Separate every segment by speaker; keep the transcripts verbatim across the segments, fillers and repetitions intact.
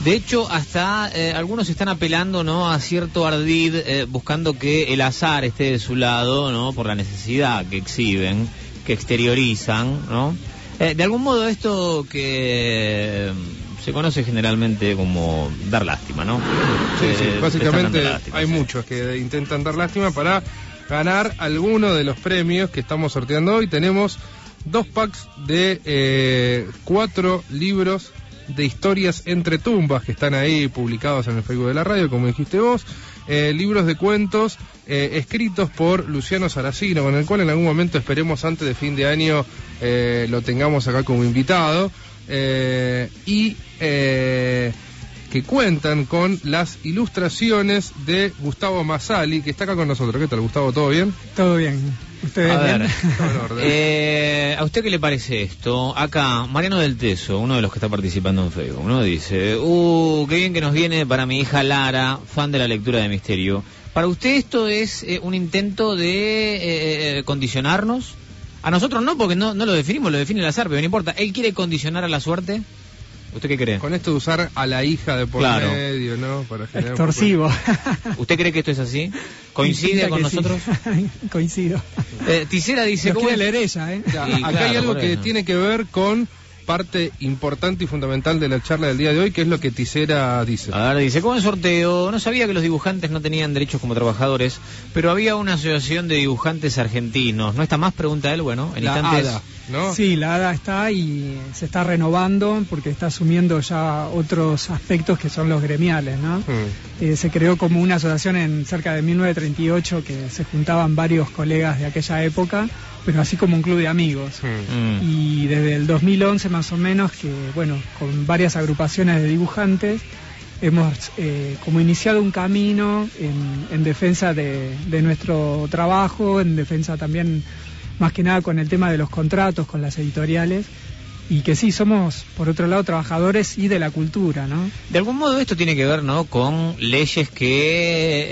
Speaker 1: De hecho, hasta eh, algunos están apelando, ¿no?, a cierto ardid, eh, buscando que el azar esté de su lado, ¿no?, por la necesidad que exhiben, que exteriorizan, ¿no? Eh, de algún modo esto que eh, se conoce generalmente como dar lástima, ¿no?
Speaker 2: Sí,
Speaker 1: eh,
Speaker 2: sí, básicamente
Speaker 1: lástima,
Speaker 2: hay
Speaker 1: sí.
Speaker 2: muchos que intentan dar lástima para ganar alguno de los premios que estamos sorteando hoy. Tenemos dos packs de eh, cuatro libros de historias entre tumbas que están ahí publicados en el Facebook de la radio, como dijiste vos, eh, libros de cuentos eh, escritos por Luciano Saracino, con el cual en algún momento esperemos antes de fin de año eh, lo tengamos acá como invitado, eh, y eh, que cuentan con las ilustraciones de Gustavo Masali, que está acá con nosotros. ¿Qué tal, Gustavo? ¿Todo bien?
Speaker 3: Todo bien. ¿Ustedes
Speaker 1: A
Speaker 3: bien?
Speaker 1: ver,
Speaker 2: Todo en orden.
Speaker 1: eh, ¿a usted qué le parece esto? Acá, Mariano del Teso, uno de los que está participando en Facebook, ¿no?, dice: Uh, qué bien que nos viene para mi hija Lara, fan de la lectura de misterio. ¿Para usted esto es eh, un intento de eh, condicionarnos? A nosotros no, porque no, no lo definimos, lo define el azar, pero no importa. ¿Él quiere condicionar a la suerte? ¿Usted qué cree?
Speaker 2: Con esto de usar a la hija de por
Speaker 1: Claro.
Speaker 2: medio, ¿no? Para generar
Speaker 3: Extorsivo.
Speaker 1: ¿Usted cree que esto es así? ¿Coincide
Speaker 3: Pinta
Speaker 1: con
Speaker 3: que
Speaker 1: nosotros?
Speaker 3: sí. Coincido.
Speaker 1: Eh, Tisera dice...
Speaker 3: Lo
Speaker 1: ¿cómo
Speaker 3: quiere
Speaker 1: es?
Speaker 3: leer ella, ¿eh?
Speaker 2: Ya,
Speaker 1: Sí,
Speaker 2: acá
Speaker 1: claro,
Speaker 2: hay algo
Speaker 1: por
Speaker 2: que
Speaker 1: eso.
Speaker 2: tiene que ver con parte importante y fundamental de la charla del día de hoy, que es lo que Tisera dice.
Speaker 1: A ver, dice, ¿cómo el sorteo? No sabía que los dibujantes no tenían derechos como trabajadores, pero había una asociación de dibujantes argentinos. ¿No está más? Pregunta él, bueno, en
Speaker 2: La
Speaker 1: instantes...
Speaker 2: ADA, ¿no?
Speaker 3: Sí, la ADA está y se está renovando porque está asumiendo ya otros aspectos que son los gremiales, ¿no?
Speaker 2: Mm.
Speaker 3: Eh, se creó como una asociación en cerca de mil novecientos treinta y ocho que se juntaban varios colegas de aquella época, pero así como un club de amigos.
Speaker 2: Mm.
Speaker 1: Mm.
Speaker 3: Y desde el dos mil once más o menos, que bueno, con varias agrupaciones de dibujantes, hemos eh, como iniciado un camino en, en defensa de, de nuestro trabajo, en defensa también, más que nada con el tema de los contratos, con las editoriales, y que sí, somos, por otro lado, trabajadores y de la cultura, ¿no?
Speaker 1: De algún modo esto tiene que ver, ¿no?, con leyes que...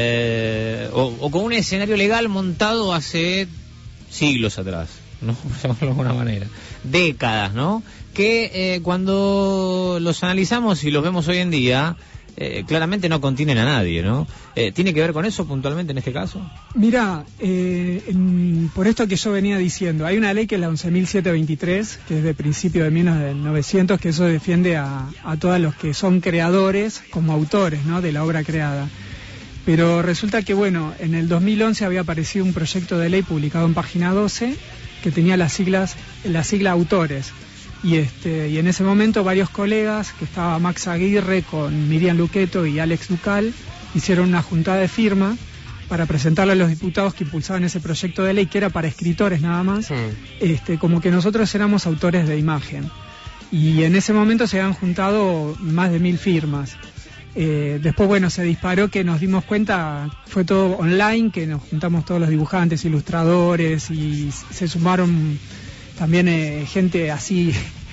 Speaker 1: Eh, o, o con un escenario legal montado hace siglos atrás, ¿no? Por llamarlo de alguna manera. Décadas, ¿no? Que eh, cuando los analizamos y los vemos hoy en día, eh, claramente no contienen a nadie, ¿no? Eh, ¿Tiene que ver con eso puntualmente en este caso?
Speaker 3: Mira, eh, en- por esto que yo venía diciendo, hay una ley que es la once mil setecientos veintitrés, que es de principio de mil novecientos, que eso defiende a, a todos los que son creadores como autores, ¿no?, de la obra creada. Pero resulta que, bueno, en el dos mil once había aparecido un proyecto de ley publicado en Página doce que tenía las siglas, la sigla autores. Y este y en ese momento varios colegas, que estaba Max Aguirre con Miriam Luqueto y Alex Ducal, hicieron una juntada de firma para presentarle a los diputados que impulsaban ese proyecto de ley, que era para escritores nada más,
Speaker 2: Mm.
Speaker 3: este como que nosotros éramos autores de imagen. Y en ese momento se habían juntado más de mil firmas. Eh, después, bueno, se disparó, que nos dimos cuenta, fue todo online, que nos juntamos todos los dibujantes, ilustradores, y se sumaron también eh, gente así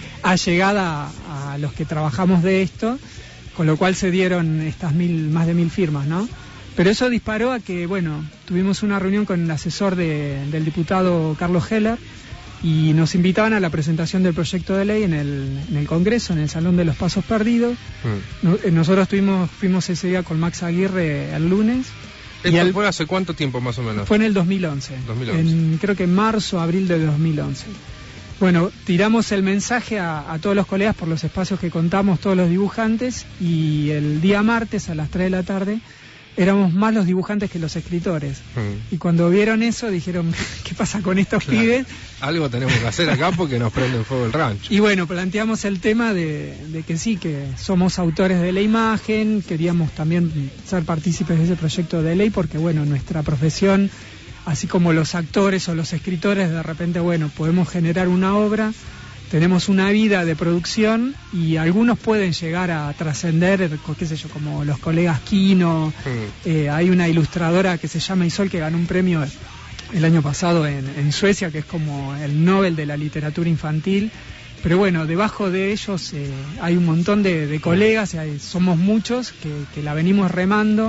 Speaker 3: allegada a, a los que trabajamos de esto, con lo cual se dieron estas mil, más de mil firmas, ¿no? Pero eso disparó a que, bueno, tuvimos una reunión con el asesor de, del diputado Carlos Heller, y nos invitaban a la presentación del proyecto de ley en el, en el Congreso, en el Salón de los Pasos Perdidos.
Speaker 2: Mm.
Speaker 3: No- eh, nosotros tuvimos, fuimos ese día con Max Aguirre el lunes. Y
Speaker 2: ¿Esto
Speaker 3: al-
Speaker 2: fue hace cuánto tiempo más o menos?
Speaker 3: fue en el dos mil once,
Speaker 2: dos mil once.
Speaker 3: En, creo que en marzo, abril de dos mil once. Bueno, tiramos el mensaje a, a todos los colegas por los espacios que contamos, todos los dibujantes, y el día martes a las tres de la tarde éramos más los dibujantes que los escritores.
Speaker 2: Mm.
Speaker 3: Y cuando vieron eso dijeron, ¿qué pasa con estos
Speaker 2: Claro.
Speaker 3: pibes?
Speaker 2: Algo tenemos que hacer acá porque nos prende en fuego el rancho.
Speaker 3: Y bueno, planteamos el tema de, de que sí, que somos autores de la imagen, queríamos también ser partícipes de ese proyecto de ley porque, bueno, nuestra profesión, así como los actores o los escritores, de repente, bueno, podemos generar una obra, tenemos una vida de producción y algunos pueden llegar a trascender, qué sé yo, como los colegas Quino,
Speaker 2: Mm.
Speaker 3: eh, hay una ilustradora que se llama Isol que ganó un premio el año pasado en, en Suecia, que es como el Nobel de la literatura infantil. Pero bueno, debajo de ellos eh, hay un montón de, de colegas, y hay- somos muchos que, que la venimos remando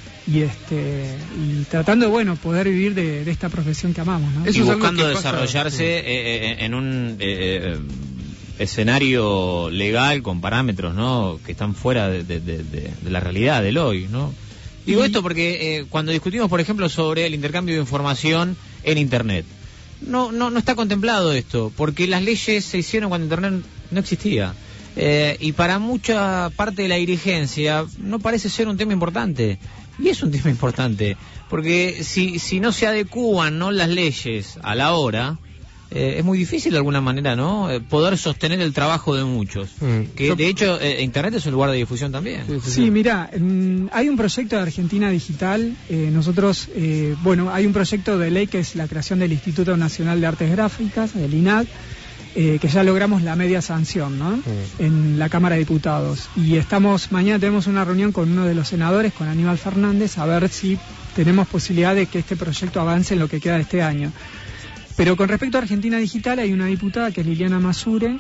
Speaker 3: y este y tratando de, bueno, poder vivir de, de esta profesión que amamos, ¿no?
Speaker 2: Eso
Speaker 1: Y
Speaker 2: es algo
Speaker 1: buscando
Speaker 2: que pasa-
Speaker 1: desarrollarse eh, eh, en un... eh, escenario legal con parámetros, ¿no?, que están fuera de, de, de, de la realidad del hoy, ¿no? Digo esto porque eh, cuando discutimos, por ejemplo, sobre el intercambio de información en Internet, no, no, no está contemplado esto, porque las leyes se hicieron cuando Internet no existía. Eh, y para mucha parte de la dirigencia no parece ser un tema importante. Y es un tema importante, porque si, si no se adecúan, ¿no?, las leyes a la hora, eh, es muy difícil de alguna manera, ¿no?, eh, poder sostener el trabajo de muchos. Mm. Que de hecho eh, Internet es un lugar de difusión también.
Speaker 3: Sí, sí, sí. Mira, mm, hay un proyecto de Argentina Digital. Eh, nosotros, eh, bueno, hay un proyecto de ley que es la creación del Instituto Nacional de Artes Gráficas, del I N A G. Eh, que ya logramos la media sanción, ¿no?, sí, en la Cámara de Diputados, y estamos, mañana tenemos una reunión con uno de los senadores, con Aníbal Fernández, a ver si tenemos posibilidad de que este proyecto avance en lo que queda de este año. Pero con respecto a Argentina Digital, hay una diputada que es Liliana Masure,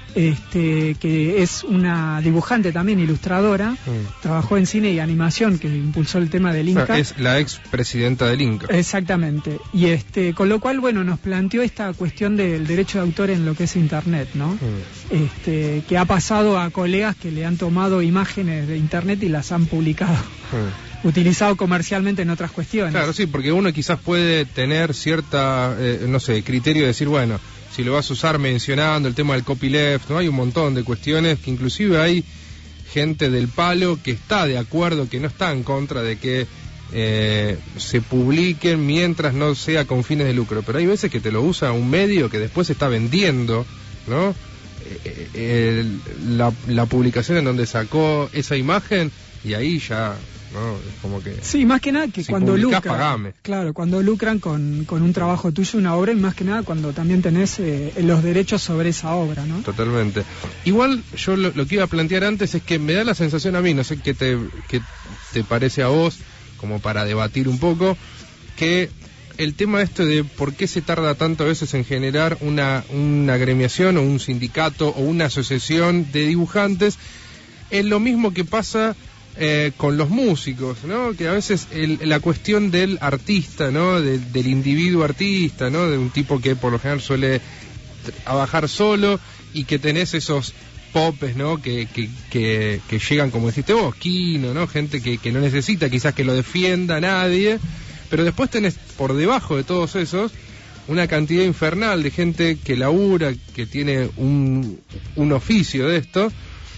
Speaker 3: este, que es una dibujante también, ilustradora, mm. trabajó en cine y animación, que impulsó el tema del Inca.
Speaker 2: O sea, es la ex presidenta del Inca.
Speaker 3: Exactamente. Y este, con lo cual, bueno, nos planteó esta cuestión del derecho de autor en lo que es Internet, ¿no? Mm. Este, que ha pasado a colegas que le han tomado imágenes de Internet y las han publicado. Mm. Utilizado comercialmente en otras cuestiones.
Speaker 2: Claro, sí, porque uno quizás puede tener cierta, eh, no sé, criterio de decir, bueno, si lo vas a usar mencionando el tema del copyleft, ¿no? Hay un montón de cuestiones que inclusive hay gente del palo que está de acuerdo, que no está en contra de que eh, se publiquen mientras no sea con fines de lucro. Pero hay veces que te lo usa un medio que después se está vendiendo, ¿no? Eh, eh, la, la publicación en donde sacó esa imagen, y ahí ya... No, es como que
Speaker 3: sí, más que nada que
Speaker 2: si
Speaker 3: cuando lucran,
Speaker 2: pagame.
Speaker 3: Claro, cuando lucran con, con un trabajo tuyo, una obra, y más que nada cuando también tenés eh, los derechos sobre esa obra, ¿no?
Speaker 2: Totalmente. Igual yo lo, lo que iba a plantear antes es que me da la sensación a mí, no sé qué te, qué te parece a vos, como para debatir un poco, que el tema este de por qué se tarda tanto a veces en generar una, una agremiación o un sindicato o una asociación de dibujantes, es lo mismo que pasa... Eh, con los músicos, ¿no? Que a veces el, la cuestión del artista, ¿no? De, del individuo artista, ¿no? De un tipo que por lo general suele trabajar solo y que tenés esos popes, ¿no? Que, que, que, que llegan, como dijiste vos, Kino, ¿no? Gente que, que no necesita quizás que lo defienda nadie, pero después tenés por debajo de todos esos una cantidad infernal de gente que labura, que tiene un, un oficio de esto,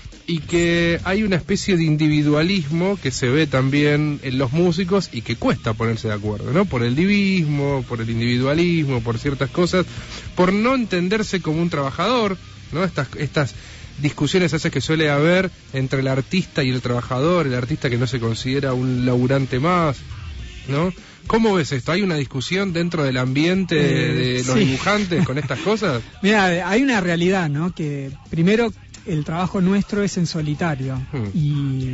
Speaker 2: y que hay una especie de individualismo que se ve también en los músicos y que cuesta ponerse de acuerdo, ¿no? Por el divismo, por el individualismo, por ciertas cosas, por no entenderse como un trabajador, ¿no? Estas, estas discusiones esas que suele haber entre el artista y el trabajador, el artista que no se considera un laburante más, ¿no? ¿Cómo ves esto? ¿Hay una discusión dentro del ambiente de, de los sí. dibujantes con estas cosas?
Speaker 3: Mira, hay una realidad, ¿no? Que primero... el trabajo nuestro es en solitario hmm. y,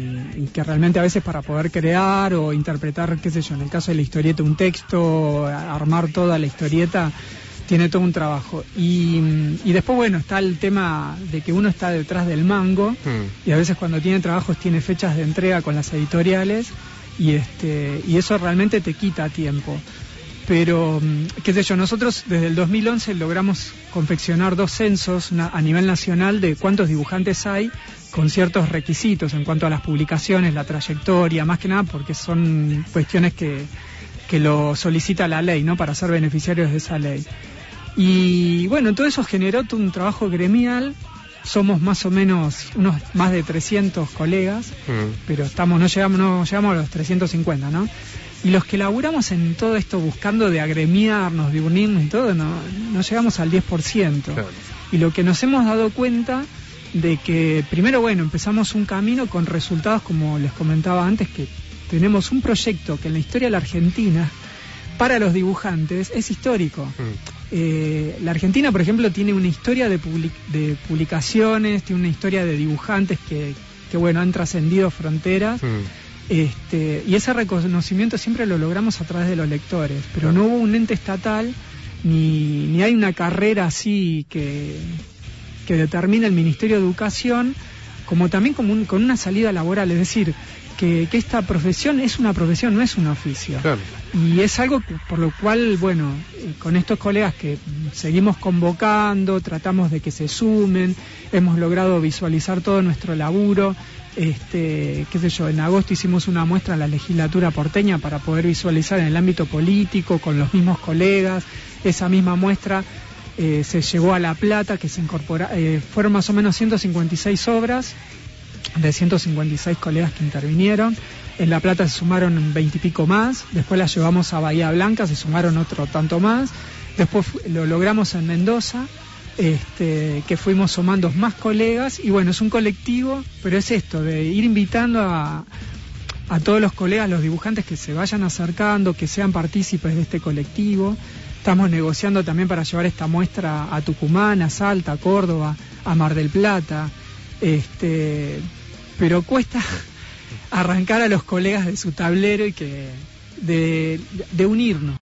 Speaker 3: y que realmente a veces para poder crear o interpretar, qué sé yo, en el caso de la historieta, un texto, armar toda la historieta, tiene todo un trabajo. Y, y después, bueno, está el tema de que uno está detrás del mango hmm. y a veces cuando tiene trabajos tiene fechas de entrega con las editoriales y, este, y eso realmente te quita tiempo. Pero, qué sé yo, nosotros desde el dos mil once logramos confeccionar dos censos una, a nivel nacional de cuántos dibujantes hay con ciertos requisitos en cuanto a las publicaciones, la trayectoria, más que nada porque son cuestiones que, que lo solicita la ley, ¿no? Para ser beneficiarios de esa ley. Y bueno, todo eso generó todo un trabajo gremial. Somos más o menos unos más de trescientos colegas, mm. pero estamos no llegamos no llegamos a los trescientos cincuenta, ¿no? Y los que laburamos en todo esto buscando de agremiarnos, de unirnos y todo, no, no llegamos al diez por ciento. Claro. Y lo que nos hemos dado cuenta de que, primero, bueno, empezamos un camino con resultados, como les comentaba antes, que tenemos un proyecto que en la historia de la Argentina, para los dibujantes, es histórico. Mm. Eh, la Argentina, por ejemplo, tiene una historia de, public- de publicaciones, tiene una historia de dibujantes que, que bueno, han trascendido fronteras. Mm. Este, y ese reconocimiento siempre lo logramos a través de los lectores, pero no hubo un ente estatal ni, ni hay una carrera así que, que determine el Ministerio de Educación, como también como un, con una salida laboral. Es decir, que, que esta profesión es una profesión, no es un oficio.
Speaker 2: Claro.
Speaker 3: Y es algo que, por lo cual, bueno, eh, con estos colegas que seguimos convocando, tratamos de que se sumen, hemos logrado visualizar todo nuestro laburo. Este, qué sé yo, en agosto hicimos una muestra en la legislatura porteña para poder visualizar en el ámbito político con los mismos colegas. Esa misma muestra eh, se llevó a La Plata, que se incorpora, eh, fueron más o menos ciento cincuenta y seis obras de ciento cincuenta y seis colegas que intervinieron. En La Plata se sumaron veinte y pico más, después la llevamos a Bahía Blanca, se sumaron otro tanto más, después lo logramos en Mendoza, este, que fuimos sumando más colegas, y bueno, es un colectivo, pero es esto, de ir invitando a, a todos los colegas, los dibujantes, que se vayan acercando, que sean partícipes de este colectivo. Estamos negociando también para llevar esta muestra a Tucumán, a Salta, a Córdoba, a Mar del Plata, este, pero cuesta arrancar a los colegas de su tablero y que de, de unirnos.